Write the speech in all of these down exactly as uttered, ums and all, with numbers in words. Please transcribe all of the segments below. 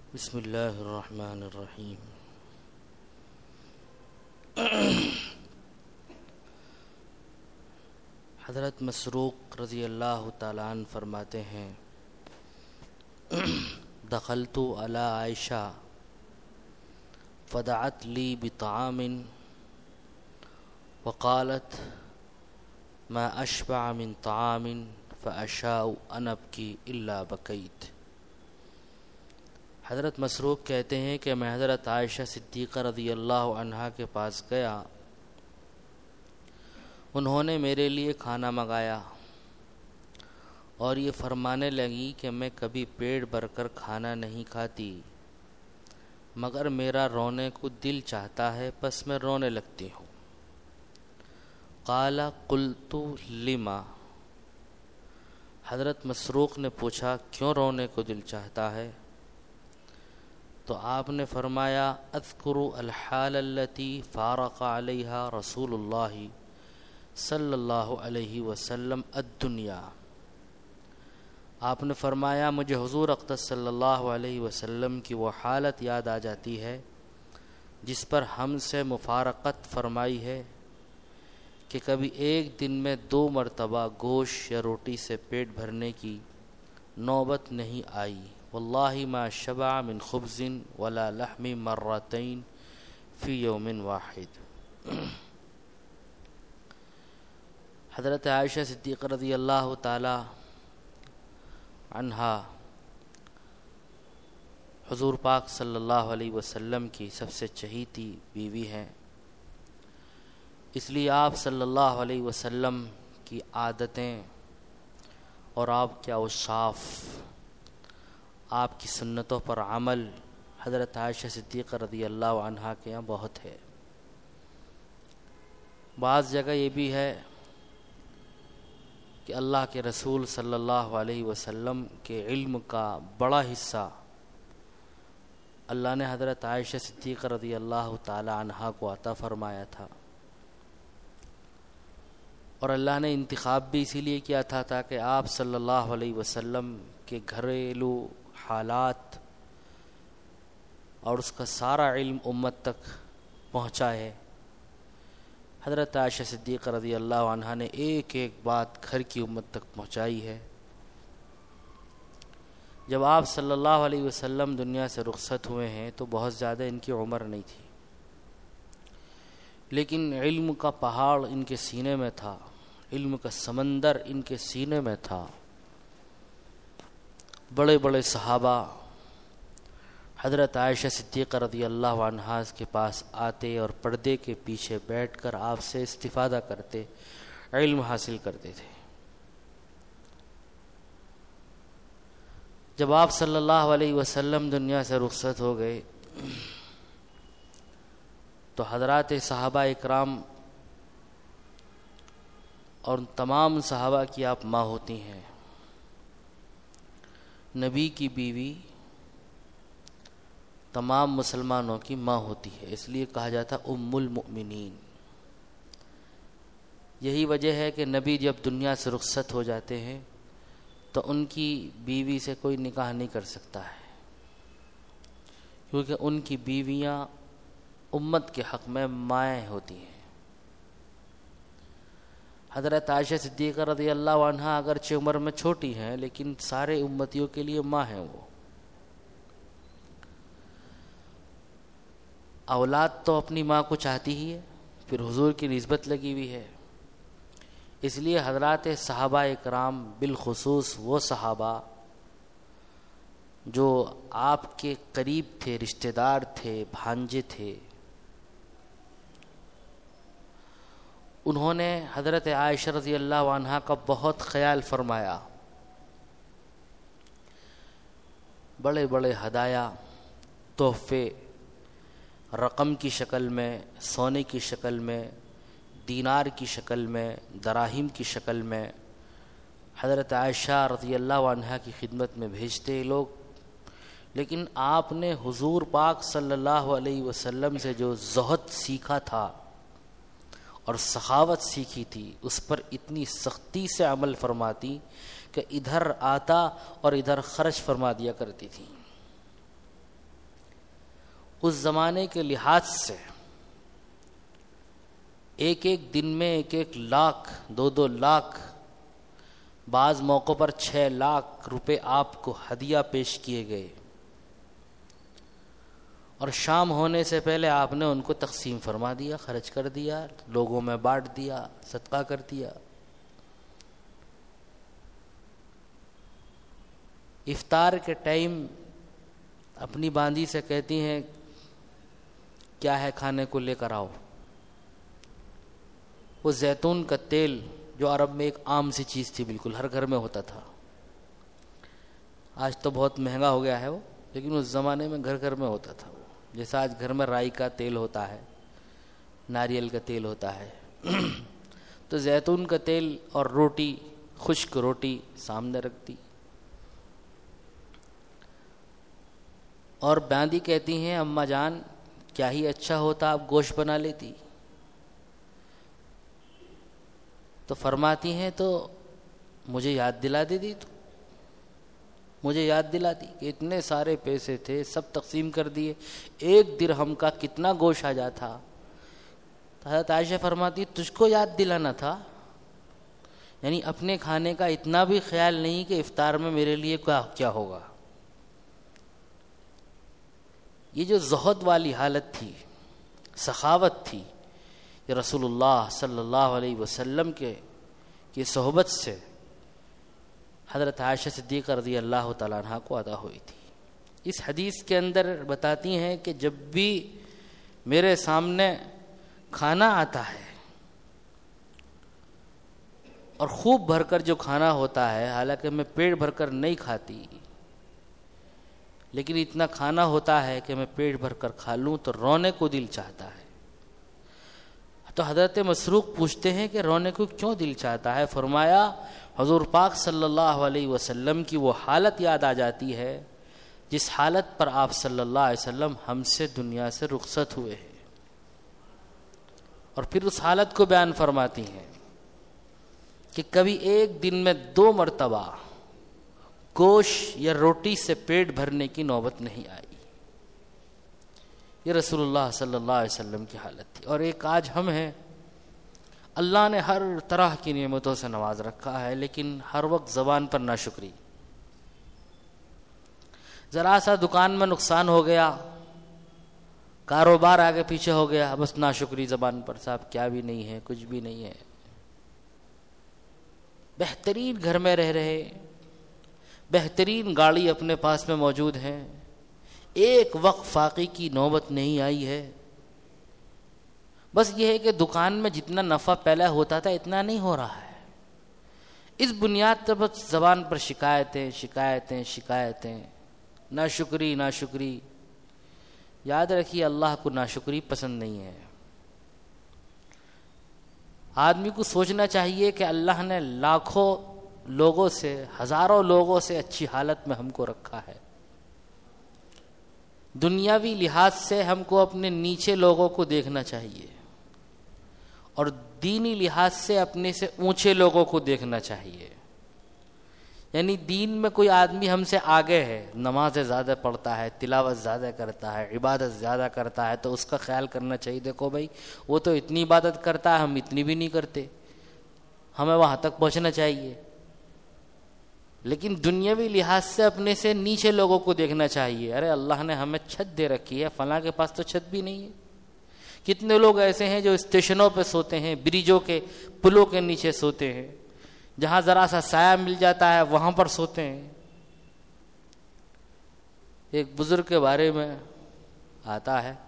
بسم اللہ الرحمن الرحیم۔ حضرت مسروق رضی اللہ تعالیٰ عنہ فرماتے ہیں، دخلت علی عائشہ فدعت لی بطعام وقالت ما اشبع من طعام فاشاء ان ابکی الا بکیت۔ حضرت مسروق کہتے ہیں کہ میں حضرت عائشہ صدیقہ رضی اللہ عنہا کے پاس گیا، انہوں نے میرے لیے کھانا منگایا اور یہ فرمانے لگی کہ میں کبھی پیٹ بھر کر کھانا نہیں کھاتی مگر میرا رونے کو دل چاہتا ہے، پس میں رونے لگتی ہوں۔ قال قلت لما، حضرت مسروق نے پوچھا کیوں رونے کو دل چاہتا ہے؟ تو آپ نے فرمایا اذکر الحال التي فارق علیہا رسول اللہ صلی اللہ علیہ وسلم الدنیا۔ آپ نے فرمایا مجھے حضور اقدس صلی اللہ علیہ وسلم کی وہ حالت یاد آ جاتی ہے جس پر ہم سے مفارقت فرمائی ہے کہ کبھی ایک دن میں دو مرتبہ گوشت یا روٹی سے پیٹ بھرنے کی نوبت نہیں آئی۔ واللہ ما شبع من خبز ولا لحم مرتين فی یوم واحد۔ حضرت عائشہ صدیقہ رضی اللہ تعالی عنہا حضور پاک صلی اللہ علیہ وسلم کی سب سے چہیتی بیوی ہیں، اس لیے آپ صلی اللہ علیہ وسلم کی عادتیں اور آپ کے اوصاف، آپ کی سنتوں پر عمل حضرت عائشہ صدیقہ رضی اللہ عنہا کے یہاں بہت ہے۔ بعض جگہ یہ بھی ہے کہ اللہ کے رسول صلی اللہ علیہ وسلم کے علم کا بڑا حصہ اللہ نے حضرت عائشہ صدیقہ رضی اللہ تعالی عنہا کو عطا فرمایا تھا، اور اللہ نے انتخاب بھی اسی لیے کیا تھا تاکہ آپ صلی اللہ علیہ وسلم کے گھریلو حالات اور اس کا سارا علم امت تک پہنچا ہے۔ حضرت عائشہ صدیقہ رضی اللہ عنہا نے ایک ایک بات گھر کی امت تک پہنچائی ہے۔ جب آپ صلی اللہ علیہ وسلم دنیا سے رخصت ہوئے ہیں تو بہت زیادہ ان کی عمر نہیں تھی، لیکن علم کا پہاڑ ان کے سینے میں تھا، علم کا سمندر ان کے سینے میں تھا۔ بڑے بڑے صحابہ حضرت عائشہ صدیقہ رضی اللہ عنہا کے پاس آتے اور پردے کے پیچھے بیٹھ کر آپ سے استفادہ کرتے، علم حاصل کرتے تھے۔ جب آپ صلی اللہ علیہ وسلم دنیا سے رخصت ہو گئے تو حضرات صحابہ اکرام اور تمام صحابہ کی آپ ماں ہوتی ہیں، نبی کی بیوی تمام مسلمانوں کی ماں ہوتی ہے، اس لیے کہا جاتا ام المؤمنین۔ یہی وجہ ہے کہ نبی جب دنیا سے رخصت ہو جاتے ہیں تو ان کی بیوی سے کوئی نکاح نہیں کر سکتا ہے، کیونکہ ان کی بیویاں امت کے حق میں مائیں ہوتی ہیں۔ حضرت عائشہ صدیقہ رضی اللہ عنہا اگرچہ عمر میں چھوٹی ہیں لیکن سارے امتیوں کے لیے ماں ہیں۔ وہ اولاد تو اپنی ماں کو چاہتی ہی ہے، پھر حضور کی نسبت لگی ہوئی ہے، اس لیے حضرات صحابہ اکرام بالخصوص وہ صحابہ جو آپ کے قریب تھے، رشتہ دار تھے، بھانجے تھے، انہوں نے حضرت عائشہ رضی اللہ عنہا کا بہت خیال فرمایا۔ بڑے بڑے ہدایا، تحفے، رقم کی شکل میں، سونے کی شکل میں، دینار کی شکل میں، دراہیم کی شکل میں حضرت عائشہ رضی اللہ عنہا کی خدمت میں بھیجتے لوگ، لیکن آپ نے حضور پاک صلی اللہ علیہ وسلم سے جو زہد سیکھا تھا اور سخاوت سیکھی تھی اس پر اتنی سختی سے عمل فرماتی کہ ادھر آتا اور ادھر خرچ فرما دیا کرتی تھی۔ اس زمانے کے لحاظ سے ایک ایک دن میں ایک ایک لاکھ دو دو لاکھ بعض موقعوں پر چھ لاکھ روپے آپ کو ہدیہ پیش کیے گئے، اور شام ہونے سے پہلے آپ نے ان کو تقسیم فرما دیا، خرچ کر دیا، لوگوں میں بانٹ دیا، صدقہ کر دیا۔ افطار کے ٹائم اپنی باندی سے کہتی ہیں کیا ہے کھانے کو لے کر آؤ۔ وہ زیتون کا تیل جو عرب میں ایک عام سی چیز تھی، بالکل ہر گھر میں ہوتا تھا، آج تو بہت مہنگا ہو گیا ہے وہ، لیکن اس زمانے میں گھر گھر میں ہوتا تھا وہ، جیسا آج گھر میں رائی کا تیل ہوتا ہے، ناریل کا تیل ہوتا ہے۔ تو زیتون کا تیل اور روٹی، خشک روٹی سامنے رکھ دی، اور باندی کہتی ہیں اماں جان کیا ہی اچھا ہوتا آپ گوشت بنا لیتی۔ تو فرماتی ہیں تو مجھے یاد دلا دیتی، تو مجھے یاد دلاتی کہ اتنے سارے پیسے تھے سب تقسیم کر دیے، ایک درہم کا کتنا گوشت آ جاتا۔ حضرت عائشہ فرماتی تجھ کو یاد دلانا تھا، یعنی اپنے کھانے کا اتنا بھی خیال نہیں کہ افطار میں میرے لیے کیا کیا ہوگا۔ یہ جو زہد والی حالت تھی، سخاوت تھی، یہ رسول اللہ صلی اللہ علیہ وسلم کے کی صحبت سے حضرت عائشہ صدیقہ رضی اللہ تعالیٰ عنہ کو عطا ہوئی تھی۔ اس حدیث کے اندر بتاتی ہیں کہ جب بھی میرے سامنے کھانا آتا ہے اور خوب بھر کر جو کھانا ہوتا ہے، حالانکہ میں پیٹ بھر کر نہیں کھاتی، لیکن اتنا کھانا ہوتا ہے کہ میں پیٹ بھر کر کھا لوں تو رونے کو دل چاہتا ہے۔ تو حضرت مسروق پوچھتے ہیں کہ رونے کو کیوں دل چاہتا ہے؟ فرمایا حضور پاک صلی اللہ علیہ وسلم کی وہ حالت یاد آ جاتی ہے جس حالت پر آپ صلی اللہ علیہ وسلم ہم سے دنیا سے رخصت ہوئے ہیں، اور پھر اس حالت کو بیان فرماتی ہیں کہ کبھی ایک دن میں دو مرتبہ گوشت یا روٹی سے پیٹ بھرنے کی نوبت نہیں آئی۔ یہ رسول اللہ صلی اللہ علیہ وسلم کی حالت تھی۔ اور ایک آج ہم ہیں، اللہ نے ہر طرح کی نعمتوں سے نواز رکھا ہے، لیکن ہر وقت زبان پر ناشکری۔ ذرا سا دکان میں نقصان ہو گیا، کاروبار آگے پیچھے ہو گیا، بس ناشکری زبان پر، صاحب کیا بھی نہیں ہے، کچھ بھی نہیں ہے۔ بہترین گھر میں رہ رہے، بہترین گاڑی اپنے پاس میں موجود ہے، ایک وقت فاقی کی نوبت نہیں آئی ہے۔ بس یہ ہے کہ دکان میں جتنا نفع پہلے ہوتا تھا اتنا نہیں ہو رہا ہے۔ اس بنیاد پر بس زبان پر شکایتیں شکایتیں شکایتیں، ناشکری ناشکری۔ یاد رکھیے اللہ کو ناشکری پسند نہیں ہے۔ آدمی کو سوچنا چاہیے کہ اللہ نے لاکھوں لوگوں سے، ہزاروں لوگوں سے اچھی حالت میں ہم کو رکھا ہے۔ دنیاوی لحاظ سے ہم کو اپنے نیچے لوگوں کو دیکھنا چاہیے، اور دینی لحاظ سے اپنے سے اونچے لوگوں کو دیکھنا چاہیے۔ یعنی دین میں کوئی آدمی ہم سے آگے ہے، نمازیں زیادہ پڑھتا ہے، تلاوت زیادہ کرتا ہے، عبادت زیادہ کرتا ہے، تو اس کا خیال کرنا چاہیے دیکھو بھائی وہ تو اتنی عبادت کرتا ہے، ہم اتنی بھی نہیں کرتے، ہمیں وہاں تک پہنچنا چاہیے۔ لیکن دنیاوی لحاظ سے اپنے سے نیچے لوگوں کو دیکھنا چاہیے۔ ارے اللہ نے ہمیں چھت دے رکھی ہے، فلاں کے پاس تو چھت بھی نہیں ہے۔ کتنے لوگ ایسے ہیں جو اسٹیشنوں پہ سوتے ہیں، بریجوں کے پلوں کے نیچے سوتے ہیں، جہاں ذرا سا سایہ مل جاتا ہے وہاں پر سوتے ہیں۔ ایک بزرگ کے بارے میں آتا ہے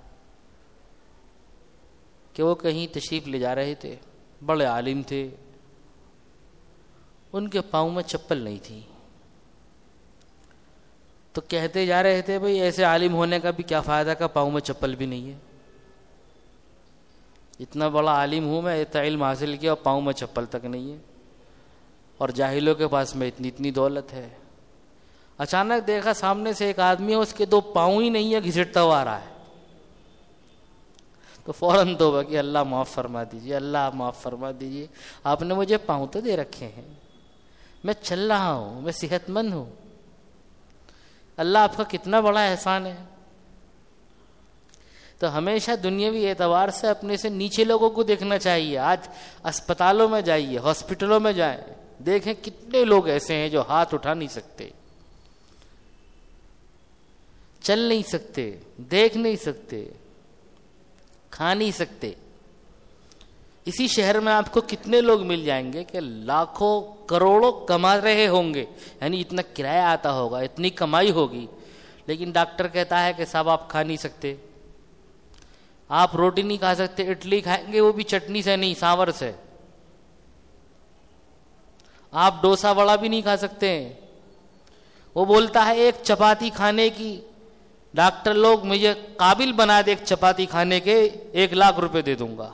کہ وہ کہیں تشریف لے جا رہے تھے، بڑے عالم تھے، ان کے پاؤں میں چپل نہیں تھی، تو کہتے جا رہے تھے بھئی ایسے عالم ہونے کا بھی کیا فائدہ کا پاؤں میں چپل بھی نہیں ہے۔ اتنا بڑا عالم ہوں میں، اتنا علم حاصل کیا اور پاؤں میں چپل تک نہیں ہے، اور جاہلوں کے پاس میں اتنی اتنی دولت ہے۔ اچانک دیکھا سامنے سے ایک آدمی ہے، اس کے دو پاؤں ہی نہیں ہے، گھسٹتا ہوا آ رہا ہے، تو فوراً توبہ کہ اللہ معاف فرما دیجیے، اللہ معاف فرما دیجیے، آپ نے مجھے پاؤں تو دے رکھے ہیں، میں چل رہا ہوں، میں صحت مند ہوں، اللہ آپ کا کتنا بڑا احسان ہے۔ تو ہمیشہ دنیاوی اعتبار سے اپنے سے نیچے لوگوں کو دیکھنا چاہیے. آج اسپتالوں میں جائیے, ہاسپٹلوں میں جائیں, دیکھیں کتنے لوگ ایسے ہیں جو ہاتھ اٹھا نہیں سکتے, چل نہیں سکتے, دیکھ نہیں سکتے, کھا نہیں سکتے. اسی شہر میں آپ کو کتنے لوگ مل جائیں گے کہ لاکھوں کروڑوں کما رہے ہوں گے, یعنی اتنا کرایہ آتا ہوگا, اتنی کمائی ہوگی, لیکن ڈاکٹر کہتا ہے کہ صاحب آپ کھا نہیں سکتے, آپ روٹی نہیں کھا سکتے, اڈلی کھائیں گے وہ بھی چٹنی سے نہیں سانور سے, آپ ڈوسا وڑا بھی نہیں کھا سکتے. وہ بولتا ہے ایک چپاتی کھانے کی, ڈاکٹر لوگ مجھے قابل بنا دے ایک چپاتی کھانے کے, ایک لاکھ روپے دے دوں گا.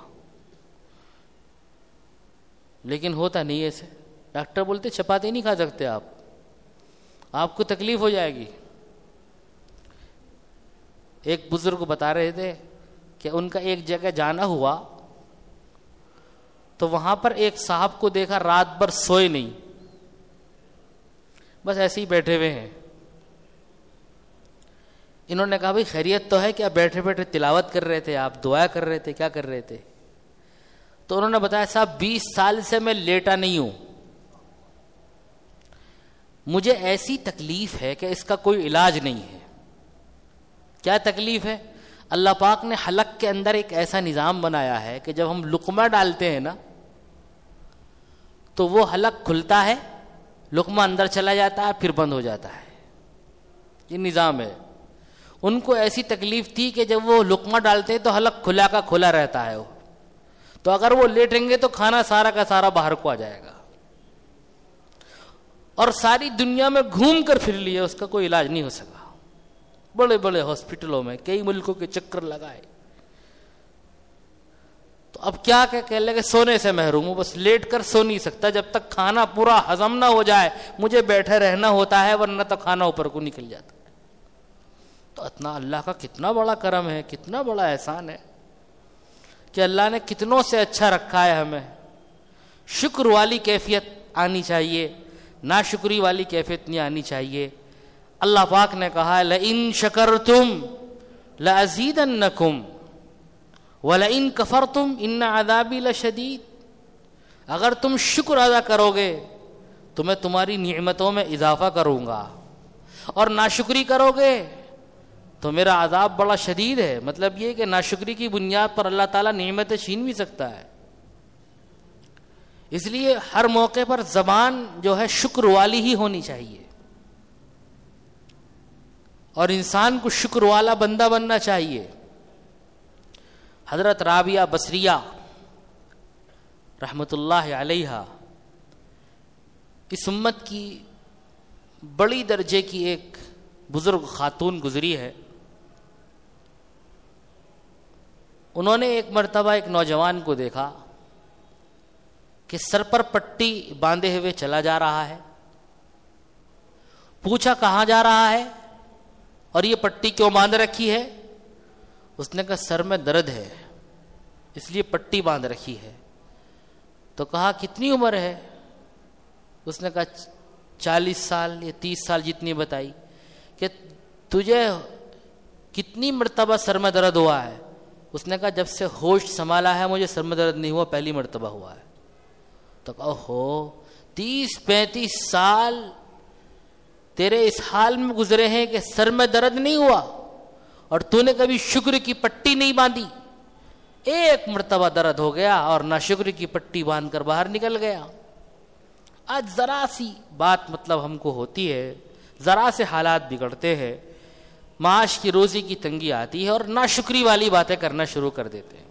لیکن ہوتا نہیں ایسے. ڈاکٹر بولتے چپاتی نہیں کھا سکتے آپ, آپ کو تکلیف ہو جائے گی. ایک بزرگ بتا رہے تھے کہ ان کا ایک جگہ جانا ہوا تو وہاں پر ایک صاحب کو دیکھا رات بھر سوئے نہیں, بس ایسے ہی بیٹھے ہوئے ہیں. انہوں نے کہا بھائی خیریت تو ہے, کیا بیٹھے بیٹھے تلاوت کر رہے تھے آپ, دعا کر رہے تھے, کیا کر رہے تھے؟ تو انہوں نے بتایا صاحب بیس سال سے میں لیٹا نہیں ہوں, مجھے ایسی تکلیف ہے کہ اس کا کوئی علاج نہیں ہے. کیا تکلیف ہے؟ اللہ پاک نے حلق کے اندر ایک ایسا نظام بنایا ہے کہ جب ہم لقمہ ڈالتے ہیں نا تو وہ حلق کھلتا ہے, لقمہ اندر چلا جاتا ہے, پھر بند ہو جاتا ہے. یہ نظام ہے. ان کو ایسی تکلیف تھی کہ جب وہ لقمہ ڈالتے ہیں تو حلق کھلا کا کھلا رہتا ہے, وہ تو اگر وہ لیٹیں گے تو کھانا سارا کا سارا باہر کو آ جائے گا. اور ساری دنیا میں گھوم کر پھر لیے, اس کا کوئی علاج نہیں ہو سکا. بڑے بڑے ہاسپٹلوں میں کئی ملکوں کے چکر لگائے, تو اب کیا کہ کہہ لگے سونے سے محروم ہوں, بس لیٹ کر سو نہیں سکتا, جب تک کھانا پورا ہضم نہ ہو جائے مجھے بیٹھے رہنا ہوتا ہے, ورنہ تو کھانا اوپر کو نکل جاتا ہے. تو اتنا اللہ کا کتنا بڑا کرم ہے, کتنا بڑا احسان ہے کہ اللہ نے کتنوں سے اچھا رکھا ہے ہمیں. شکر والی کیفیت آنی چاہیے, ناشکری والی کیفیت نہیں آنی چاہیے. اللہ پاک نے کہا لئن شکرتم لازیدنکم ولئن کفرتم ان عذابی لشدید. اگر تم شکر ادا کرو گے تو میں تمہاری نعمتوں میں اضافہ کروں گا, اور ناشکری کرو گے تو میرا عذاب بڑا شدید ہے. مطلب یہ کہ ناشکری کی بنیاد پر اللہ تعالیٰ نعمتیں چھین بھی سکتا ہے. اس لیے ہر موقع پر زبان جو ہے شکر والی ہی ہونی چاہیے, اور انسان کو شکر والا بندہ بننا چاہیے. حضرت رابعہ بصریہ رحمت اللہ علیہا اس امت کی بڑی درجے کی ایک بزرگ خاتون گزری ہے. انہوں نے ایک مرتبہ ایک نوجوان کو دیکھا کہ سر پر پٹی باندھے ہوئے چلا جا رہا ہے. پوچھا کہاں جا رہا ہے اور یہ پٹی کیوں باندھ رکھی ہے؟ اس نے کہا سر میں درد ہے اس لیے پٹی باندھ رکھی ہے. تو کہا کتنی عمر ہے؟ اس نے کہا چالیس سال یا تیس سال جتنی بتائی. کہ تجھے کتنی مرتبہ سر میں درد ہوا ہے؟ اس نے کہا جب سے ہوش سنبھالا ہے مجھے سر میں درد نہیں ہوا, پہلی مرتبہ ہوا ہے. تو کہا ہو تیس پینتیس سال تیرے اس حال میں گزرے ہیں کہ سر میں درد نہیں ہوا, اور تو نے کبھی شکر کی پٹی نہیں باندھی. ایک مرتبہ درد ہو گیا اور ناشکر کی پٹی باندھ کر باہر نکل گیا. آج ذرا سی بات مطلب ہم کو ہوتی ہے, ذرا سے حالات بگڑتے ہیں, معاش کی روزی کی تنگی آتی ہے اور ناشکری والی باتیں کرنا شروع کر دیتے ہیں.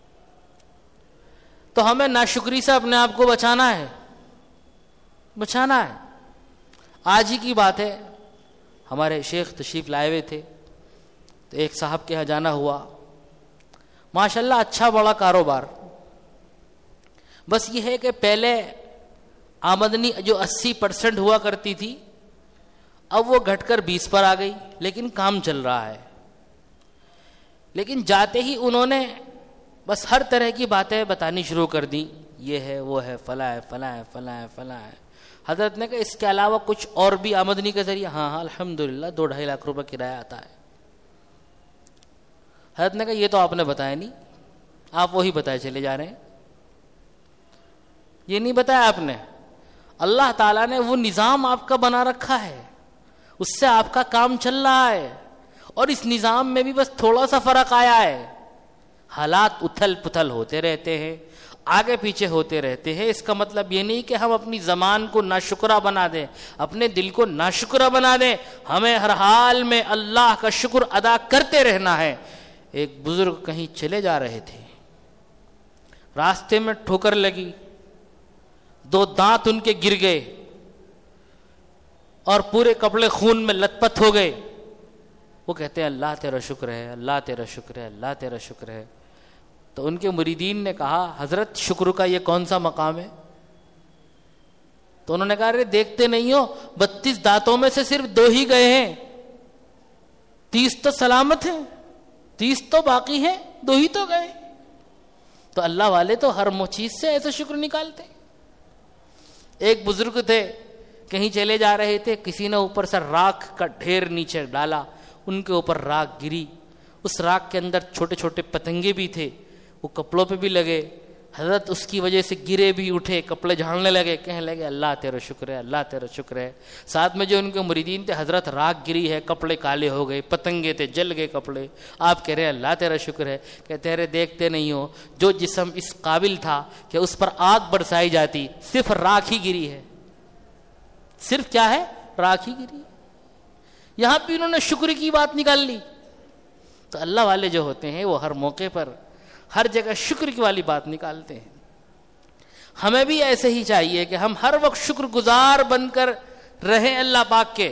تو ہمیں ناشکری سے اپنے آپ کو بچانا ہے, بچانا ہے. آج ہی کی بات ہے, ہمارے شیخ تشریف لائے ہوئے تھے تو ایک صاحب کے یہاں جانا ہوا. ماشاءاللہ اچھا بڑا کاروبار, بس یہ ہے کہ پہلے آمدنی جو اسی پرسنٹ ہوا کرتی تھی اب وہ گھٹ کر بیس پر آ گئی, لیکن کام چل رہا ہے. لیکن جاتے ہی انہوں نے بس ہر طرح کی باتیں بتانی شروع کر دیں, یہ ہے وہ ہے فلاں ہے فلاں ہے فلاں ہے فلاں ہے. حضرت نے کہا اس کے علاوہ کچھ اور بھی آمدنی کے ذریعے؟ ہاں ہاں الحمدللہ دو ڈھائی لاکھ روپے کرایہ آتا ہے. حضرت نے کہا یہ تو آپ نے بتایا نہیں, آپ وہی بتائے چلے جا رہے ہیں, یہ نہیں بتایا آپ نے. اللہ تعالیٰ نے وہ نظام آپ کا بنا رکھا ہے, اس سے آپ کا کام چل رہا ہے, اور اس نظام میں بھی بس تھوڑا سا فرق آیا ہے. حالات اتھل پتھل ہوتے رہتے ہیں, آگے پیچھے ہوتے رہتے ہیں. اس کا مطلب یہ نہیں کہ ہم اپنی زبان کو ناشکرہ بنا دیں, اپنے دل کو ناشکرہ بنا دیں. ہمیں ہر حال میں اللہ کا شکر ادا کرتے رہنا ہے. ایک بزرگ کہیں چلے جا رہے تھے, راستے میں ٹھوکر لگی, دو دانت ان کے گر گئے اور پورے کپڑے خون میں لت پت ہو گئے. وہ کہتے ہیں اللہ تیرا شکر ہے, اللہ تیرا شکر ہے, اللہ تیرا شکر ہے. تو ان کے مریدین نے کہا حضرت شکر کا یہ کون سا مقام ہے؟ تو انہوں نے کہا ارے دیکھتے نہیں ہو بتیس دانتوں میں سے صرف دو ہی گئے ہیں, تیس تو سلامت ہیں, تیس تو باقی ہیں, دو ہی تو گئے. تو اللہ والے تو ہر چیز سے ایسا شکر نکالتے. ایک بزرگ تھے, کہیں چلے جا رہے تھے, کسی نے اوپر سے راکھ کا ڈھیر نیچے ڈالا, ان کے اوپر راکھ گری. اس راکھ کے اندر چھوٹے چھوٹے پتنگے بھی تھے, وہ کپڑوں پہ بھی لگے. حضرت اس کی وجہ سے گرے بھی, اٹھے, کپڑے جھاڑنے لگے, کہنے لگے اللہ تیرا شکر ہے, اللہ تیرا شکر ہے. ساتھ میں جو ان کے مریدین تھے, حضرت راکھ گری ہے, کپڑے کالے ہو گئے, پتنگے تھے, جل گئے کپڑے, آپ کہہ رہے ہیں اللہ تیرا شکر ہے. کہتے رہے دیکھتے نہیں ہو جو جسم اس قابل تھا کہ اس پر آگ برسائی جاتی, صرف راکھ ہی گری ہے, صرف کیا ہے, راکھ ہی گری. یہاں پہ انہوں نے شکر کی بات نکال لی. تو اللہ والے جو ہوتے ہیں وہ ہر موقع پر ہر جگہ شکر کی والی بات نکالتے ہیں. ہمیں بھی ایسے ہی چاہیے کہ ہم ہر وقت شکر گزار بن کر رہیں اللہ پاک کے.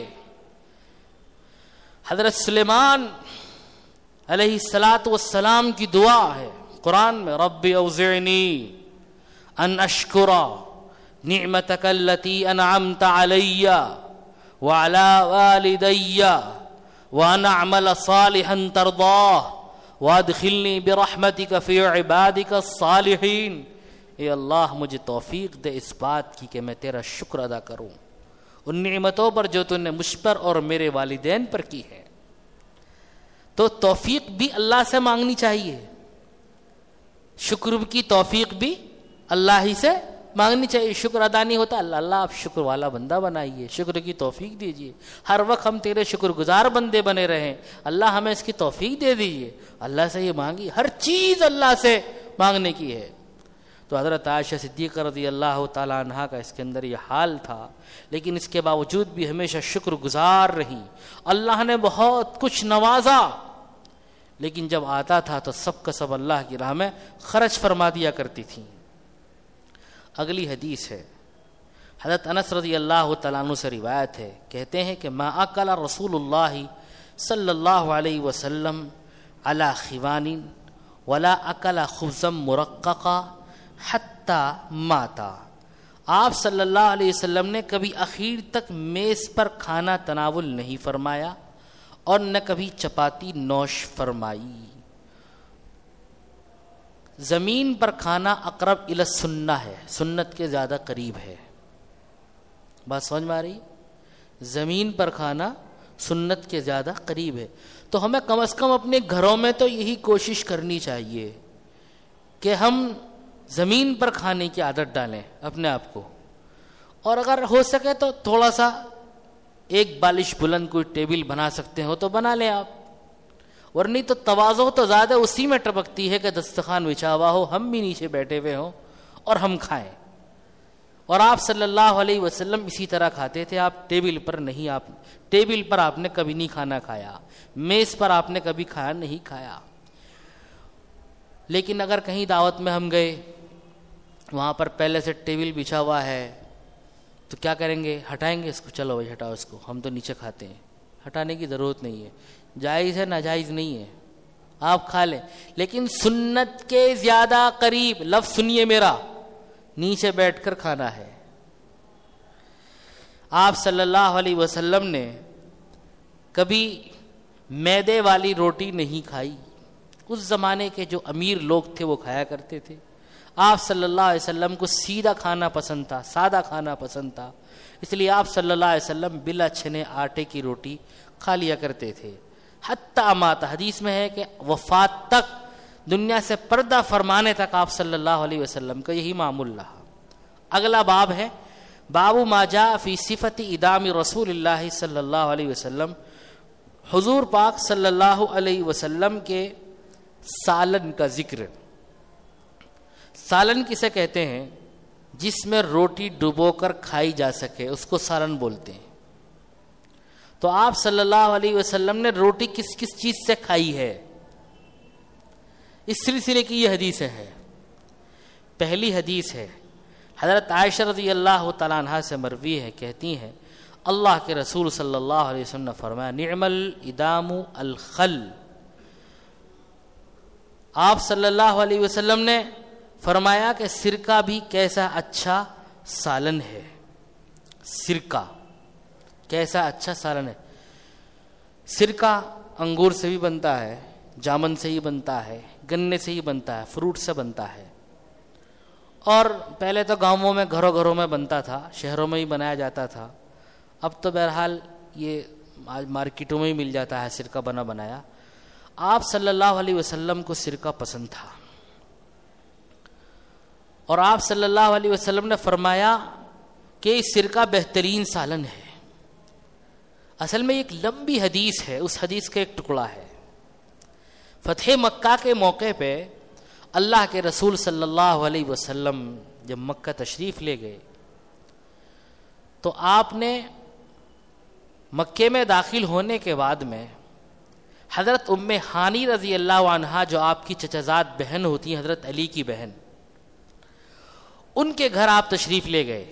حضرت سلیمان علیہ الصلاۃ والسلام کی دعا ہے قرآن میں, رب اوزعنی ان اشکر نعمتک التی انعمت علی وعلی والدی وان اعمل صالحا ترضاہ وادخلنی برحمتک فی عبادک الصالحین. اے اللہ مجھے توفیق دے اس بات کی کہ میں تیرا شکر ادا کروں ان نعمتوں پر جو تو نے مجھ پر اور میرے والدین پر کی ہے. تو توفیق بھی اللہ سے مانگنی چاہیے, شکر کی توفیق بھی اللہ ہی سے مانگنی چاہیے. شکر ادا نہیں ہوتا, اللہ اللہ آپ شکر والا بندہ بنائیے, شکر کی توفیق دیجیے, ہر وقت ہم تیرے شکر گزار بندے بنے رہیں, اللہ ہمیں اس کی توفیق دے دیجیے. اللہ سے یہ مانگی, ہر چیز اللہ سے مانگنے کی ہے. تو حضرت عائشہ صدیقہ رضی اللہ تعالیٰ عنہا کا اس کے اندر یہ حال تھا, لیکن اس کے باوجود بھی ہمیشہ شکر گزار رہی. اللہ نے بہت کچھ نوازا, لیکن جب آتا تھا تو سب کا سب اللہ کی راہ میں خرچ فرما دیا کرتی تھیں. اگلی حدیث ہے, حضرت انس رضی اللہ تعالیٰ عنہ سے روایت ہے, کہتے ہیں کہ ما اکل رسول اللہ صلی اللہ علیہ وسلم علی خوان ولا اکل خبزا مرققا حتی ماتا. آپ صلی اللہ علیہ وسلم نے کبھی اخیر تک میز پر کھانا تناول نہیں فرمایا اور نہ کبھی چپاتی نوش فرمائی. زمین پر کھانا اقرب الی السنہ ہے, سنت کے زیادہ قریب ہے. بات سمجھ میں آ رہی؟ زمین پر کھانا سنت کے زیادہ قریب ہے. تو ہمیں کم از کم اپنے گھروں میں تو یہی کوشش کرنی چاہیے کہ ہم زمین پر کھانے کی عادت ڈالیں اپنے آپ کو, اور اگر ہو سکے تو تھوڑا سا ایک بالش بلند کوئی ٹیبل بنا سکتے ہو تو بنا لیں آپ, ورنہ تو تواضع تو زیادہ اسی میں ٹپکتی ہے کہ دسترخوان بچھا ہوا ہو, ہم بھی نیچے بیٹھے ہوئے ہوں اور ہم کھائیں. اور آپ صلی اللہ علیہ وسلم اسی طرح کھاتے تھے, آپ ٹیبل پر نہیں, آپ ٹیبل پر آپ نے کبھی نہیں کھانا کھایا, میز پر آپ نے کبھی کھانا نہیں کھایا. لیکن اگر کہیں دعوت میں ہم گئے, وہاں پر پہلے سے ٹیبل بچھا ہوا ہے, تو کیا کریں گے, ہٹائیں گے اس کو, چلو بھائی ہٹاؤ اس کو, ہم تو نیچے کھاتے ہیں. ہٹانے کی ضرورت نہیں ہے, جائز ہے ناجائز نہیں ہے, آپ کھا لیں. لیکن سنت کے زیادہ قریب, لفظ سنیے میرا, نیچے بیٹھ کر کھانا ہے. آپ صلی اللہ علیہ وسلم نے کبھی میدے والی روٹی نہیں کھائی. اس زمانے کے جو امیر لوگ تھے وہ کھایا کرتے تھے. آپ صلی اللہ علیہ وسلم کو سیدھا کھانا پسند تھا, سادہ کھانا پسند تھا, اس لیے آپ صلی اللہ علیہ وسلم بلا چھنے آٹے کی روٹی کھا لیا کرتے تھے. حتی مات، حدیث میں ہے کہ وفات تک، دنیا سے پردہ فرمانے تک آپ صلی اللہ علیہ وسلم کا یہی معمول رہا۔ اگلا باب ہے باب ما جاء فی صفت ادام رسول اللہ صلی اللہ علیہ وسلم، حضور پاک صلی اللہ علیہ وسلم کے سالن کا ذکر۔ سالن کسے کہتے ہیں؟ جس میں روٹی ڈبو کر کھائی جا سکے اس کو سالن بولتے ہیں۔ تو آپ صلی اللہ علیہ وسلم نے روٹی کس کس چیز سے کھائی ہے، اس سلسلے کی یہ حدیث ہے۔ پہلی حدیث ہے حضرت عائشہ رضی اللہ تعالیٰ عنہ سے مروی ہے، کہتی ہیں اللہ کے رسول صلی اللہ علیہ وسلم نے فرمایا نعم الادام الخل۔ آپ صلی اللہ علیہ وسلم نے فرمایا کہ سرکہ بھی کیسا اچھا سالن ہے، سرکہ کیسا اچھا سالن ہے۔ سرکہ انگور سے بھی بنتا ہے، جامن سے ہی بنتا ہے، گنے سے ہی بنتا ہے، فروٹ سے بنتا ہے، اور پہلے تو گاؤں میں گھروں گھروں میں بنتا تھا، شہروں میں ہی بنایا جاتا تھا۔ اب تو بہرحال یہ مارکیٹوں میں ہی مل جاتا ہے سرکہ بنا بنایا۔ آپ صلی اللہ علیہ وسلم کو سرکہ پسند تھا، اور آپ صلی اللہ علیہ وسلم نے فرمایا کہ یہ سرکہ بہترین سالن ہے۔ اصل میں ایک لمبی حدیث ہے، اس حدیث کا ایک ٹکڑا ہے۔ فتح مکہ کے موقع پہ اللہ کے رسول صلی اللہ علیہ وسلم جب مکہ تشریف لے گئے تو آپ نے مکے میں داخل ہونے کے بعد میں حضرت ام ہانی رضی اللہ عنہا، جو آپ کی چچازاد بہن ہوتی ہیں، حضرت علی کی بہن، ان کے گھر آپ تشریف لے گئے۔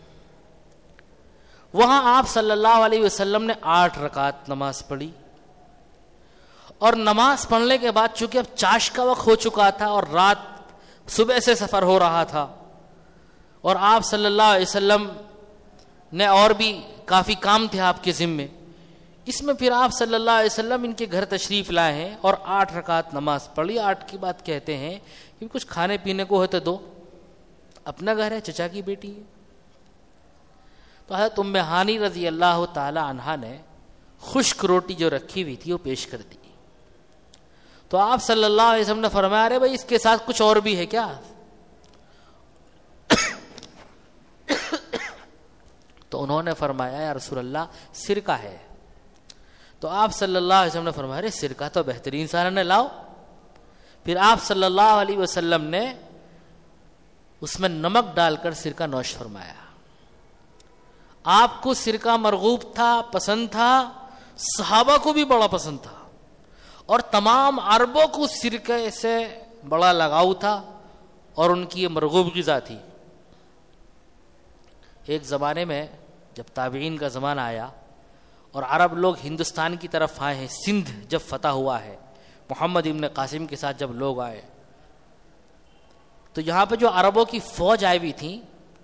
وہاں آپ صلی اللہ علیہ وسلم نے آٹھ رکعت نماز پڑھی، اور نماز پڑھنے کے بعد چونکہ اب چاش کا وقت ہو چکا تھا اور رات صبح سے سفر ہو رہا تھا، اور آپ صلی اللہ علیہ وسلم نے اور بھی کافی کام تھے آپ کے ذمے، اس میں پھر آپ صلی اللہ علیہ وسلم ان کے گھر تشریف لائے ہیں اور آٹھ رکعت نماز پڑھی۔ آٹھ کی بات کہتے ہیں کہ کچھ کھانے پینے کو ہے تو دو، اپنا گھر ہے، چچا کی بیٹی ہے۔ تو حضرت ام ہانی رضی اللہ تعالی عنہا نے خشک روٹی جو رکھی ہوئی تھی وہ پیش کر دی۔ تو آپ صلی اللہ علیہ وسلم نے فرمایا ارے بھائی اس کے ساتھ کچھ اور بھی ہے کیا؟ تو انہوں نے فرمایا یا رسول اللہ سرکہ ہے۔ تو آپ صلی اللہ علیہ وسلم نے فرمایا ارے سرکہ تو بہترین سالن ہے، لاؤ۔ پھر آپ صلی اللہ علیہ وسلم نے اس میں نمک ڈال کر سرکہ نوش فرمایا۔ آپ کو سرکہ مرغوب تھا، پسند تھا، صحابہ کو بھی بڑا پسند تھا، اور تمام عربوں کو سرکے سے بڑا لگاؤ تھا، اور ان کی یہ مرغوب غذا تھی۔ ایک زمانے میں جب تابعین کا زمانہ آیا اور عرب لوگ ہندوستان کی طرف آئے ہیں، سندھ جب فتح ہوا ہے محمد ابن قاسم کے ساتھ، جب لوگ آئے تو یہاں پہ جو عربوں کی فوج آئی ہوئی تھی،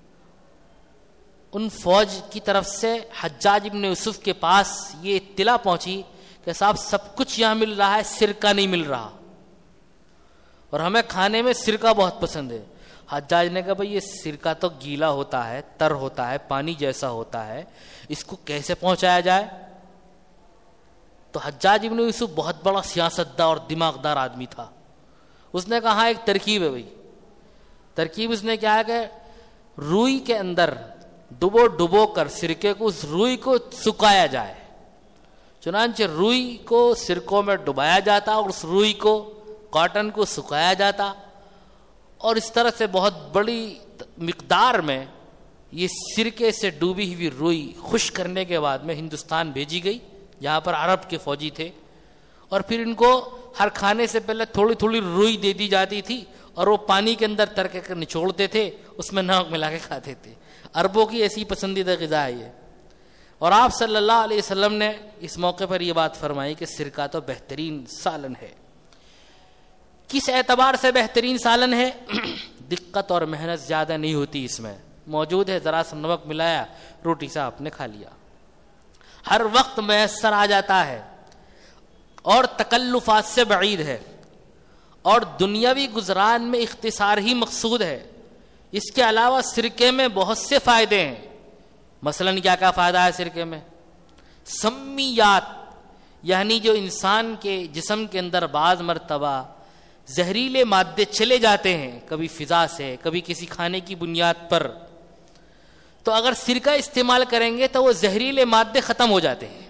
ان فوج کی طرف سے حجاج ابن یوسف کے پاس یہ اطلاع پہنچی کہ صاحب سب کچھ یہاں مل رہا ہے، سرکہ نہیں مل رہا، اور ہمیں کھانے میں سرکہ بہت پسند ہے۔ حجاج نے کہا بھئی یہ سرکہ تو گیلا ہوتا ہے، تر ہوتا ہے، پانی جیسا ہوتا ہے، اس کو کیسے پہنچایا جائے؟ تو حجاج ابن یوسف بہت بڑا سیاستدار اور دماغدار آدمی تھا، اس نے کہا ہاں ایک ترکیب ہے بھئی۔ ترکیب اس نے کیا ہے کہ روئی کے اندر ڈبو ڈبو کر سرکے کو، اس روئی کو سکایا جائے۔ چنانچہ روئی کو سرکوں میں ڈبایا جاتا اور اس روئی کو، کاٹن کو سکھایا جاتا، اور اس طرح سے بہت بڑی مقدار میں یہ سرکے سے ڈوبی ہوئی روئی خشک کرنے کے بعد میں ہندوستان بھیجی گئی، جہاں پر عرب کے فوجی تھے، اور پھر ان کو ہر کھانے سے پہلے تھوڑی تھوڑی روئی دے دی جاتی تھی، اور وہ پانی کے اندر تر کے نچوڑتے تھے، اس میں نمک ملا کے کھاتے تھے۔ عربوں کی ایسی پسندیدہ غذا ہے یہ۔ اور آپ صلی اللہ علیہ وسلم نے اس موقع پر یہ بات فرمائی کہ سرکہ تو بہترین سالن ہے۔ کس اعتبار سے بہترین سالن ہے؟ دقت اور محنت زیادہ نہیں ہوتی، اس میں موجود ہے، ذرا سا نمک ملایا، روٹی سے آپ نے کھا لیا، ہر وقت میسر آ جاتا ہے، اور تکلفات سے بعید ہے، اور دنیاوی گزران میں اختصار ہی مقصود ہے۔ اس کے علاوہ سرکے میں بہت سے فائدے ہیں۔ مثلاً کیا کیا فائدہ ہے سرکے میں؟ سمیات، یعنی جو انسان کے جسم کے اندر بعض مرتبہ زہریلے مادے چلے جاتے ہیں، کبھی فضا سے، کبھی کسی کھانے کی بنیاد پر، تو اگر سرکہ استعمال کریں گے تو وہ زہریلے مادے ختم ہو جاتے ہیں،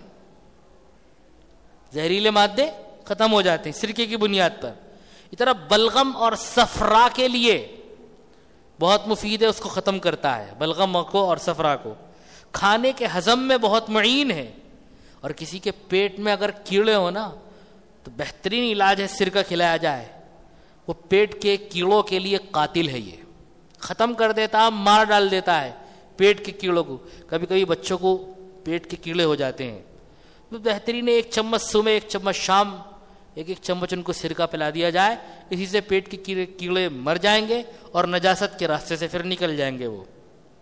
زہریلے مادے ختم ہو جاتے ہیں سرکے کی بنیاد پر۔ اس طرح بلغم اور صفرا کے لیے بہت مفید ہے، اس کو ختم کرتا ہے، بلغم کو اور صفرا کو، کھانے کے ہضم میں بہت معین ہے، اور کسی کے پیٹ میں اگر کیڑے ہو نا تو بہترین علاج ہے سرکہ کھلایا جائے، وہ پیٹ کے کیڑوں کے لیے قاتل ہے، یہ ختم کر دیتا ہے، مار ڈال دیتا ہے پیٹ کے کیڑوں کو۔ کبھی کبھی بچوں کو پیٹ کے کیڑے ہو جاتے ہیں، تو بہترین ہے ایک چمچ صبح ایک چمچ شام، ایک ایک چمچ ان کو سرکہ پلا دیا جائے، اسی سے پیٹ کے کیڑے کیڑے مر جائیں گے اور نجاست کے راستے سے پھر نکل جائیں گے وہ۔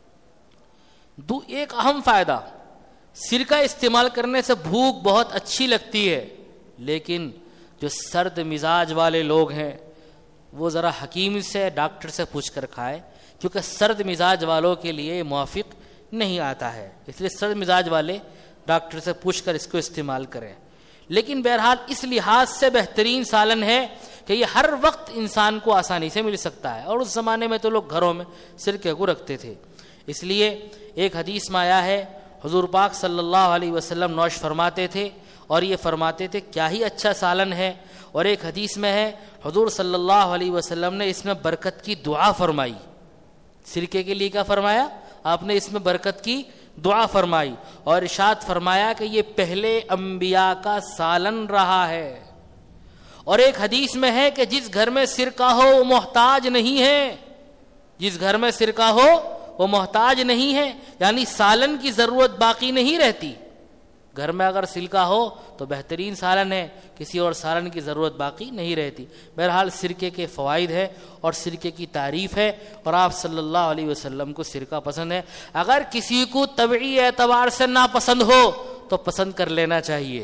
دو ایک اہم فائدہ، سرکہ استعمال کرنے سے بھوک بہت اچھی لگتی ہے، لیکن جو سرد مزاج والے لوگ ہیں وہ ذرا حکیم سے، ڈاکٹر سے پوچھ کر کھائے، کیونکہ سرد مزاج والوں کے لیے موافق نہیں آتا ہے، اس لیے سرد مزاج والے ڈاکٹر سے پوچھ کر اس کو استعمال کریں۔ لیکن بہرحال اس لحاظ سے بہترین سالن ہے کہ یہ ہر وقت انسان کو آسانی سے مل سکتا ہے، اور اس زمانے میں تو لوگ گھروں میں سرکے کو رکھتے تھے۔ اس لیے ایک حدیث میں آیا ہے، حضور پاک صلی اللہ علیہ وسلم نوش فرماتے تھے، اور یہ فرماتے تھے کیا ہی اچھا سالن ہے، اور ایک حدیث میں ہے حضور صلی اللہ علیہ وسلم نے اس میں برکت کی دعا فرمائی، سرکے کے لیے کیا فرمایا آپ نے؟ اس میں برکت کی دعا فرمائی، اور ارشاد فرمایا کہ یہ پہلے انبیاء کا سالن رہا ہے۔ اور ایک حدیث میں ہے کہ جس گھر میں سرکہ ہو وہ محتاج نہیں ہے، جس گھر میں سرکہ ہو وہ محتاج نہیں ہے، یعنی سالن کی ضرورت باقی نہیں رہتی۔ گھر میں اگر سرکہ ہو تو بہترین سالن ہے، کسی اور سالن کی ضرورت باقی نہیں رہتی۔ بہرحال سرکے کے فوائد ہے اور سرکے کی تعریف ہے، اور آپ صلی اللہ علیہ وسلم کو سرکہ پسند ہے۔ اگر کسی کو طبعی اعتبار سے ناپسند ہو تو پسند کر لینا چاہیے،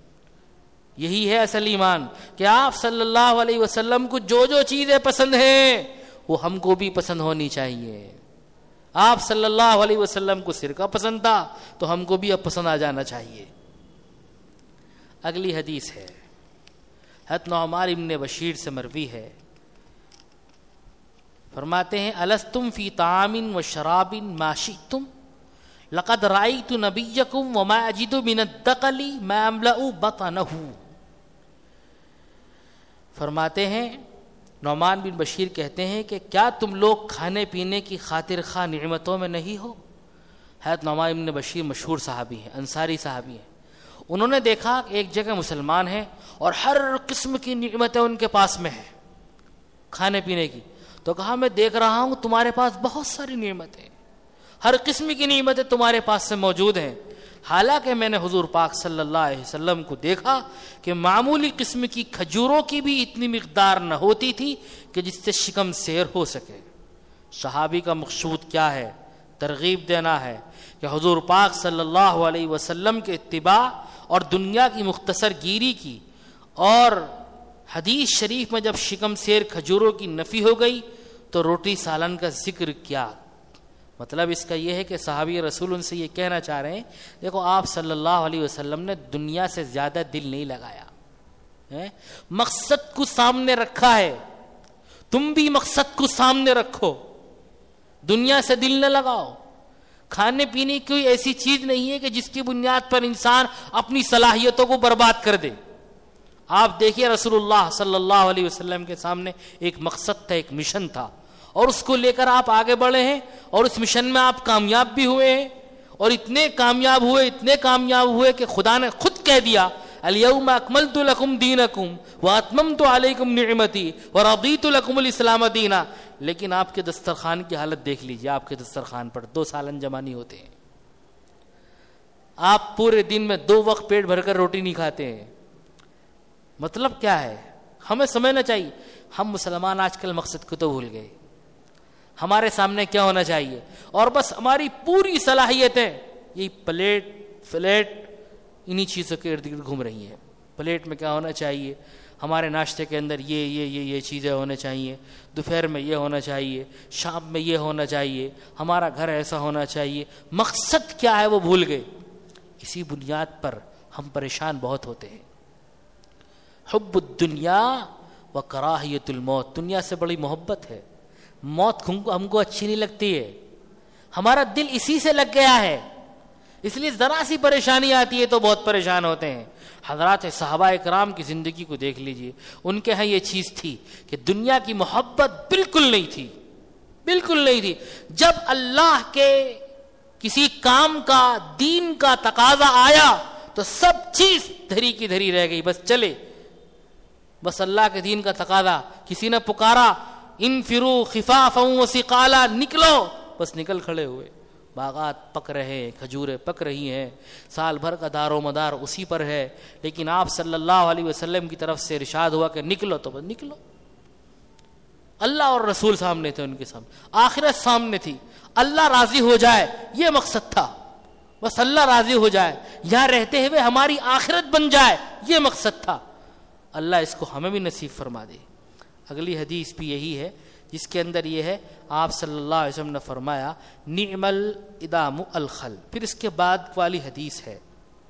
یہی ہے اصل ایمان، کہ آپ صلی اللہ علیہ وسلم کو جو جو چیزیں پسند ہیں وہ ہم کو بھی پسند ہونی چاہیے۔ آپ صلی اللہ علیہ وسلم کو سرکہ پسند تھا تو ہم کو بھی اب پسند آ جانا چاہیے۔ اگلی حدیث ہے حضرت نعمان بن بشیر سے مروی ہے، فرماتے ہیں الستم فی طعام و شراب ما شئتم لقد رأیت نبیکم وما اجد من الدقل ما املأ بطنہ۔ فرماتے ہیں نعمان بن بشیر کہتے ہیں کہ کیا تم لوگ کھانے پینے کی خاطر خواہ نعمتوں میں نہیں ہو؟ حضرت نعمان بن بشیر مشہور صحابی ہیں، انصاری صحابی ہیں۔ انہوں نے دیکھا کہ ایک جگہ مسلمان ہیں اور ہر قسم کی نعمتیں ان کے پاس میں ہیں کھانے پینے کی، تو کہا میں دیکھ رہا ہوں تمہارے پاس بہت ساری نعمتیں، ہر قسم کی نعمتیں تمہارے پاس سے موجود ہیں، حالانکہ میں نے حضور پاک صلی اللہ علیہ وسلم کو دیکھا کہ معمولی قسم کی کھجوروں کی بھی اتنی مقدار نہ ہوتی تھی کہ جس سے شکم سیر ہو سکے۔ صحابی کا مقصود کیا ہے؟ ترغیب دینا ہے کہ حضور پاک صلی اللہ علیہ وسلم کے اتباع اور دنیا کی مختصر گیری کی، اور حدیث شریف میں جب شکم سیر کھجوروں کی نفی ہو گئی تو روٹی سالن کا ذکر کیا۔ مطلب اس کا یہ ہے کہ صحابی رسول ان سے یہ کہنا چاہ رہے ہیں دیکھو آپ صلی اللہ علیہ وسلم نے دنیا سے زیادہ دل نہیں لگایا، مقصد کو سامنے رکھا ہے، تم بھی مقصد کو سامنے رکھو، دنیا سے دل نہ لگاؤ۔ کھانے پینے کی کوئی ایسی چیز نہیں ہے کہ جس کی بنیاد پر انسان اپنی صلاحیتوں کو برباد کر دے۔ آپ دیکھیے رسول اللہ صلی اللہ علیہ وسلم کے سامنے ایک مقصد تھا، ایک مشن تھا، اور اس کو لے کر آپ آگے بڑھے ہیں، اور اس مشن میں آپ کامیاب بھی ہوئے ہیں، اور اتنے کامیاب ہوئے اتنے کامیاب ہوئے کہ خدا نے خود کہہ دیا الیوم اکملت لکم دینکم واتممت علیکم نعمتی ورضیت لکم الاسلام دینا۔ لیکن آپ کے دسترخوان کی حالت دیکھ لیجیے، آپ کے دسترخوان پر دو سالن جمع نہیں ہوتے ہیں، آپ پورے دن میں دو وقت پیٹ بھر کر روٹی نہیں کھاتے ہیں۔ مطلب کیا ہے؟ ہمیں سمجھنا چاہیے ہم مسلمان آج کل مقصد کو تو بھول گئے، ہمارے سامنے کیا ہونا چاہیے، اور بس ہماری پوری صلاحیتیں یہی پلیٹ فلیٹ انہی چیزوں کے ارد گرد گھوم رہی ہیں۔ پلیٹ میں کیا ہونا چاہیے، ہمارے ناشتے کے اندر یہ یہ یہ یہ چیزیں ہونا چاہیے، دوپہر میں یہ ہونا چاہیے، شام میں یہ ہونا چاہیے، ہمارا گھر ایسا ہونا چاہیے۔ مقصد کیا ہے وہ بھول گئے۔ اسی بنیاد پر ہم پریشان بہت ہوتے ہیں. حب الدنیا و کراہیت الموت, دنیا سے بڑی محبت ہے, موت ہم کو اچھی نہیں لگتی ہے, ہمارا دل اسی سے لگ گیا ہے, اس لیے ذرا سی پریشانی آتی ہے تو بہت پریشان ہوتے ہیں. حضرات صحابہ اکرام کی زندگی کو دیکھ لیجئے, ان کے ہاں یہ چیز تھی کہ دنیا کی محبت بالکل نہیں تھی, بالکل نہیں تھی. جب اللہ کے کسی کام کا, دین کا تقاضا آیا تو سب چیز دھری کی دھری رہ گئی, بس چلے, بس اللہ کے دین کا تقاضا. کسی نے پکارا انفروا خفافا وثقالا, نکلو, بس نکل کھڑے ہوئے. باغات پک رہے ہیں, کھجوریں پک رہی ہیں, سال بھر کا دار و مدار اسی پر ہے, لیکن آپ صلی اللہ علیہ وسلم کی طرف سے ارشاد ہوا کہ نکلو, تو بس نکلو. اللہ اور رسول سامنے تھے, ان کے سامنے آخرت سامنے تھی, اللہ راضی ہو جائے یہ مقصد تھا, بس اللہ راضی ہو جائے, یہاں رہتے ہوئے ہماری آخرت بن جائے یہ مقصد تھا. اللہ اس کو ہمیں بھی نصیب فرما دے. اگلی حدیث بھی یہی ہے جس کے اندر یہ ہے, آپ صلی اللہ علیہ وسلم نے فرمایا نعم الادام الخل. پھر اس کے بعد والی حدیث ہے,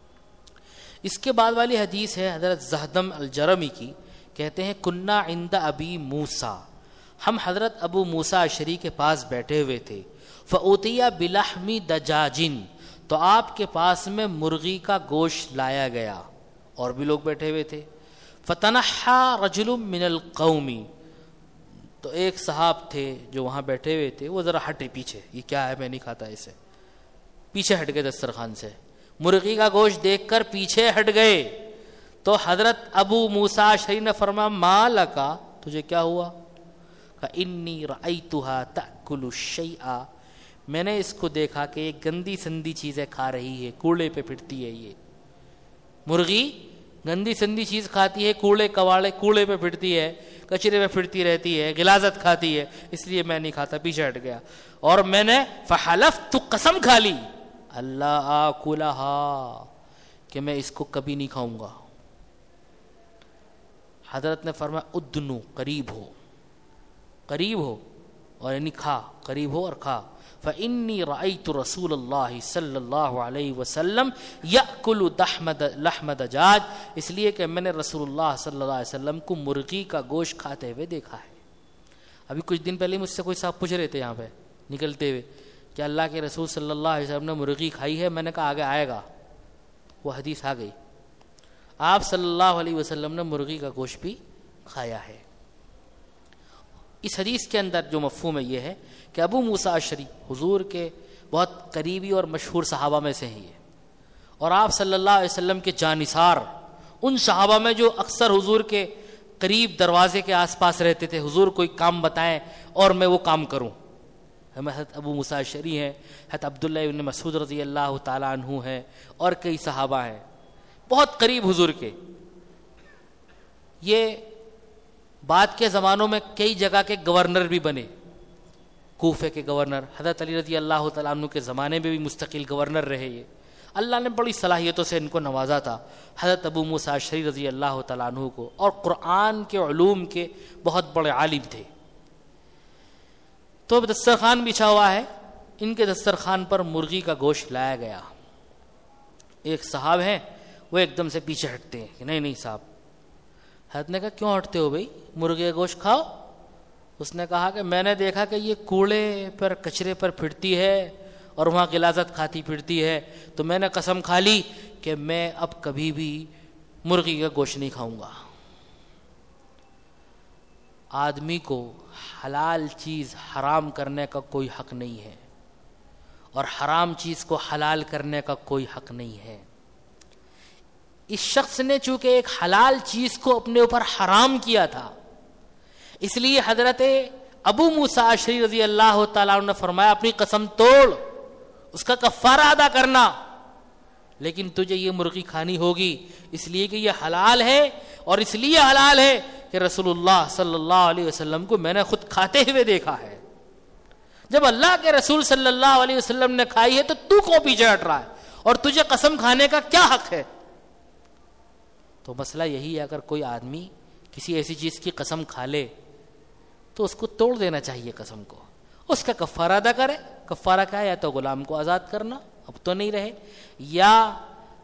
اس کے بعد والی حدیث ہے حضرت زہدم الجرمی کی, کہتے ہیں کننا عند ابی موسیٰ, ہم حضرت ابو موسیٰ اشعری کے پاس بیٹھے ہوئے تھے. فأوتیا بلحم دجاج, تو آپ کے پاس میں مرغی کا گوشت لایا گیا, اور بھی لوگ بیٹھے ہوئے تھے. فتنحى رجل من القوم, تو ایک صاحب تھے جو وہاں بیٹھے ہوئے تھے, وہ ذرا ہٹے پیچھے, یہ کیا ہے میں نہیں کھاتا اسے, پیچھے ہٹ گئے دسترخوان سے, مرغی کا گوشت دیکھ کر پیچھے ہٹ گئے. تو حضرت ابو موسیٰ اشعری نے فرمایا ما لکا, تجھے کیا ہوا؟ کہ انی رأیتها تأکل الشیء, میں نے اس کو دیکھا کہ ایک گندی سندی چیزیں کھا رہی ہے, کوڑے پہ پھرتی ہے. یہ مرغی گندی سندی چیز کھاتی ہے, کوڑے کواڑے کوڑے پہ پھرتی ہے, کچرے پہ پھرتی رہتی ہے, غلاظت کھاتی ہے, اس لیے میں نہیں کھاتا, پیچھے ہٹ گیا. اور میں نے فحلفت, قسم کھا لی, اللہ آکلہا, کہ میں اس کو کبھی نہیں کھاؤں گا. حضرت نے فرمایا ادنو, قریب ہو, قریب ہو, اور یعنی کھا, قریب ہو اور کھا. فإنی رأیت رسول اللہ صلی اللہ علیہ وسلم یأکل لحم دجاج, اس لیے کہ میں نے رسول اللہ صلی اللہ علیہ وسلم کو مرغی کا گوشت کھاتے ہوئے دیکھا ہے. ابھی کچھ دن پہلے مجھ سے کوئی صاحب پوچھ رہے تھے یہاں پہ نکلتے ہوئے کہ اللہ کے رسول صلی اللہ علیہ وسلم نے مرغی کھائی ہے, میں نے کہا آگے آئے گا, وہ حدیث آ گئی. آپ صلی اللہ علیہ وسلم نے مرغی کا گوشت بھی کھایا ہے. اس حدیث کے اندر جو مفہوم ہے یہ ہے کہ ابو موسیٰ اشعری حضور کے بہت قریبی اور مشہور صحابہ میں سے ہیں, اور آپ صلی اللہ علیہ وسلم کے جانثار, ان صحابہ میں جو اکثر حضور کے قریب دروازے کے آس پاس رہتے تھے, حضور کوئی کام بتائیں اور میں وہ کام کروں. حضرت ابو موسیٰ اشعری ہیں, حضرت عبداللہ ابن مسعود رضی اللہ تعالیٰ عنہ ہیں, اور کئی صحابہ ہیں بہت قریب حضور کے. یہ بعد کے زمانوں میں کئی جگہ کے گورنر بھی بنے, کوفے کے گورنر, حضرت علی رضی اللہ تعالیٰ عنہ کے زمانے میں بھی مستقل گورنر رہے. یہ اللہ نے بڑی صلاحیتوں سے ان کو نوازا تھا, حضرت ابو موسیٰ اشعری رضی اللہ تعالیٰ عنہ کو, اور قرآن کے علوم کے بہت بڑے عالم تھے. تو دسترخوان بچھا ہوا ہے, ان کے دسترخوان پر مرغی کا گوشت لایا گیا. ایک صاحب ہیں وہ ایک دم سے پیچھے ہٹتے ہیں کہ نہیں نہیں صاحب. حضرت نے کہا کیوں ہٹتے ہو بھائی, مرغی کا گوشت کھاؤ. اس نے کہا کہ میں نے دیکھا کہ یہ کوڑے پر کچرے پر پھرتی ہے اور وہاں غلاظت کھاتی پھرتی ہے, تو میں نے قسم کھا لی کہ میں اب کبھی بھی مرغی کا گوشت نہیں کھاؤں گا. آدمی کو حلال چیز حرام کرنے کا کوئی حق نہیں ہے, اور حرام چیز کو حلال کرنے کا کوئی حق نہیں ہے. اس شخص نے چونکہ ایک حلال چیز کو اپنے اوپر حرام کیا تھا, اس لیے حضرت ابو موسیٰ اشعری رضی اللہ تعالیٰ عنہ نے فرمایا اپنی قسم توڑ, اس کا کفارہ ادا کرنا, لیکن تجھے یہ مرغی کھانی ہوگی, اس لیے کہ یہ حلال ہے, اور اس لیے حلال ہے کہ رسول اللہ صلی اللہ علیہ وسلم کو میں نے خود کھاتے ہوئے دیکھا ہے. جب اللہ کے رسول صلی اللہ علیہ وسلم نے کھائی ہے تو تو کیوں پیچھے ہٹ رہا ہے, اور تجھے قسم کھانے کا کیا حق ہے؟ تو مسئلہ یہی ہے, اگر کوئی آدمی کسی ایسی چیز کی قسم کھا لے تو اس کو توڑ دینا چاہیے قسم کو, اس کا کفارہ ادا کرے. کفارہ کیا ہے؟ یا تو غلام کو آزاد کرنا, اب تو نہیں رہے, یا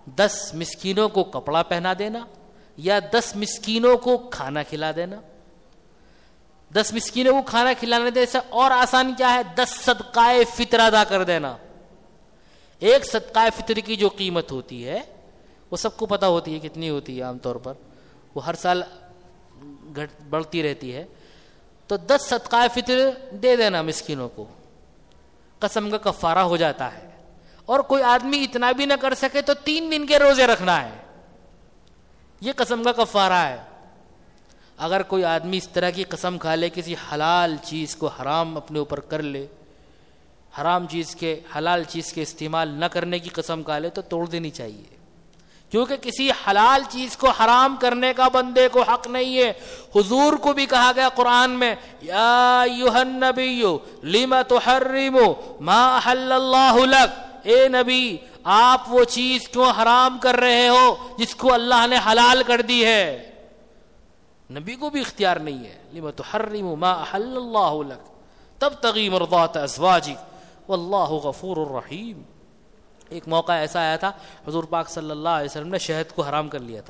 دس مسکینوں کو کپڑا پہنا دینا یا دس مسکینوں کو کھانا کھلا دینا؟ دس مسکینوں کو کھانا کھلانے دے سے اور آسان کیا ہے؟ دس صدقہ فطر ادا کر دینا. ایک صدقہ فطر کی جو قیمت ہوتی ہے وہ سب کو پتہ ہوتی ہے کتنی ہوتی ہے، عام طور پر وہ ہر سال گھٹ بڑھتی رہتی ہے. تو دس صدقہ فطر دے دینا مسکینوں کو، قسم کا کفارہ ہو جاتا ہے. اور کوئی آدمی اتنا بھی نہ کر سکے تو تین دن کے روزے رکھنا ہے، یہ قسم کا کفارہ ہے. اگر کوئی آدمی اس طرح کی قسم کھا لے، کسی حلال چیز کو حرام اپنے اوپر کر لے، حرام چیز کے حلال چیز کے استعمال نہ کرنے کی قسم کھا لے، تو توڑ دینی چاہیے، کیونکہ کسی حلال چیز کو حرام کرنے کا بندے کو حق نہیں ہے. حضور کو بھی کہا گیا قرآن میں، یا ایھا النبی لم تحرم ما احل اللہ لک، اے نبی آپ وہ چیز کیوں حرام کر رہے ہو جس کو اللہ نے حلال کر دی ہے؟ نبی کو بھی اختیار نہیں ہے. لم تحرم ما احل اللہ لک تبتغی مرضات ازواجک واللہ غفور الرحیم. ایک موقع ایسا آیا تھا حضور پاک صلی اللہ علیہ وسلم نے شہد کو حرام کر لیا تھا،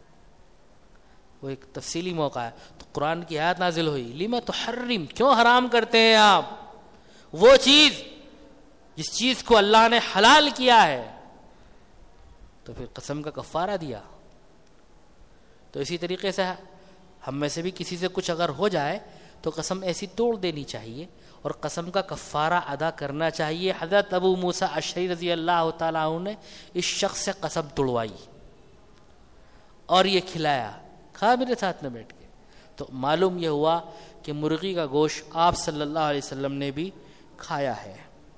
وہ ایک تفصیلی موقع ہے. تو قرآن کی آیت نازل ہوئی، لم تحرم، کیوں حرام کرتے ہیں آپ وہ چیز جس چیز کو اللہ نے حلال کیا ہے؟ تو پھر قسم کا کفارہ دیا. تو اسی طریقے سے ہم میں سے بھی کسی سے کچھ اگر ہو جائے تو قسم ایسی توڑ دینی چاہیے اور قسم کا کفارہ ادا کرنا چاہیے. حضرت ابو موسیٰ اشعری رضی اللہ تعالیٰ عنہ نے اس شخص سے قسم توڑوائی اور یہ کھلایا، کھا میرے ساتھ میں بیٹھ کے. تو معلوم یہ ہوا کہ مرغی کا گوشت آپ صلی اللہ علیہ وسلم نے بھی کھایا ہے.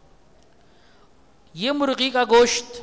یہ مرغی کا گوشت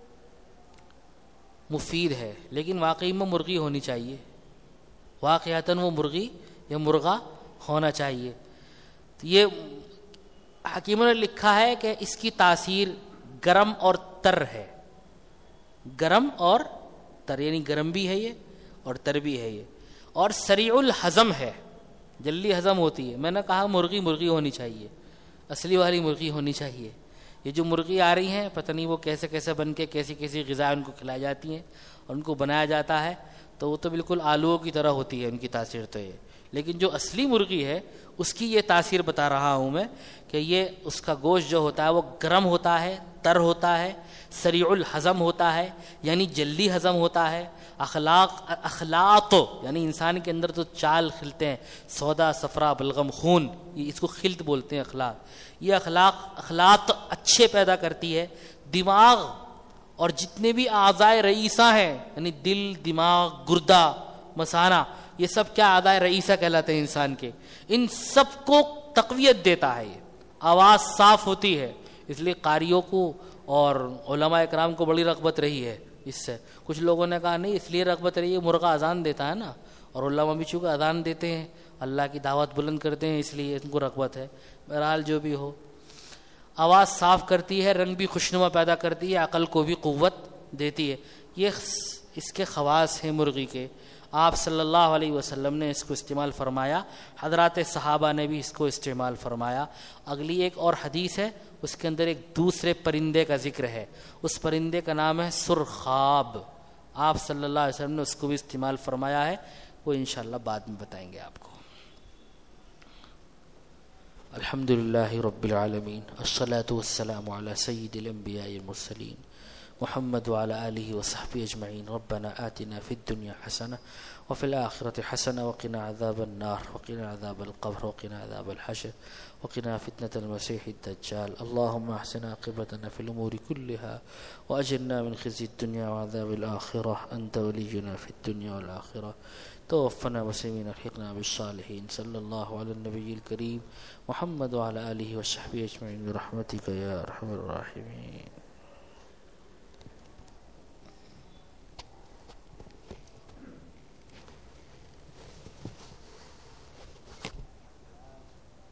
مفید ہے، لیکن واقعی میں مرغی ہونی چاہیے، واقعتاً وہ مرغی یا مرغا ہونا چاہیے. یہ حکیموں نے لکھا ہے کہ اس کی تاثیر گرم اور تر ہے، گرم اور تر، یعنی گرم بھی ہے یہ اور تر بھی ہے یہ، اور سریع الہضم ہے، جلدی ہضم ہوتی ہے. میں نے کہا مرغی مرغی ہونی چاہیے، اصلی والی مرغی ہونی چاہیے. یہ جو مرغی آ رہی ہیں پتہ نہیں وہ کیسے کیسے بن کے کیسی کیسی غذا ان کو کھلائی جاتی ہیں اور ان کو بنایا جاتا ہے، تو وہ تو بالکل آلوؤں کی طرح ہوتی ہے ان کی تاثیر. تو یہ لیکن جو اصلی مرغی ہے اس کی یہ تاثیر بتا رہا ہوں میں کہ یہ اس کا گوشت جو ہوتا ہے وہ گرم ہوتا ہے، تر ہوتا ہے، سریع الہضم ہوتا ہے یعنی جلدی ہضم ہوتا ہے. اخلاق اخلاط یعنی انسان کے اندر تو چال کھلتے ہیں، سودا صفرا بلغم خون، یہ اس کو خلط بولتے ہیں اخلاق. یہ اخلاق اخلاط اچھے پیدا کرتی ہے. دماغ اور جتنے بھی اعضائے رئیسہ ہیں یعنی دل، دماغ، گردہ، مثانہ، یہ سب کیا اعضائے رئیسہ کہلاتے ہیں انسان کے، ان سب کو تقویت دیتا ہے. یہ آواز صاف ہوتی ہے، اس لیے قاریوں کو اور علماء اکرام کو بڑی رغبت رہی ہے اس سے. کچھ لوگوں نے کہا نہیں اس لیے رغبت رہی ہے مرغا اذان دیتا ہے نا، اور علماء بھی چونکہ اذان دیتے ہیں، اللہ کی دعوت بلند کرتے ہیں، اس لیے ان کو رغبت ہے. بہرحال جو بھی ہو، آواز صاف کرتی ہے، رنگ بھی خوشنما پیدا کرتی ہے، عقل کو بھی قوت دیتی ہے. یہ اس کے خواص ہیں مرغی کے. آپ صلی اللہ علیہ وسلم نے اس کو استعمال فرمایا، حضرات صحابہ نے بھی اس کو استعمال فرمایا. اگلی ایک اور حدیث ہے، اس کے اندر ایک دوسرے پرندے کا ذکر ہے، اس پرندے کا نام ہے سرخاب. آپ صلی اللہ علیہ وسلم نے اس کو بھی استعمال فرمایا ہے، وہ انشاءاللہ بعد میں بتائیں گے آپ کو. الحمد للہ رب العالمین، الصلاة والسلام علی سید الانبیاء المرسلین محمد وعلى آله وصحبه أجمعين. ربنا آتنا في الدنيا حسنة وفي الآخرة حسنة وقنا عذاب النار وقنا عذاب القبر وقنا عذاب الحشر وقنا فتنة المسيح الدجال. اللهم احسن عاقبتنا في الأمور كلها وأجرنا من خزي الدنيا وعذاب الآخرة، أنت ولينا في الدنيا والآخرة. توفنا مسلمين الحقنا بالصالحين. صلى الله على النبي الكريم محمد وعلى آله وصحبه أجمعين برحمتك يا أرحم الراحمين.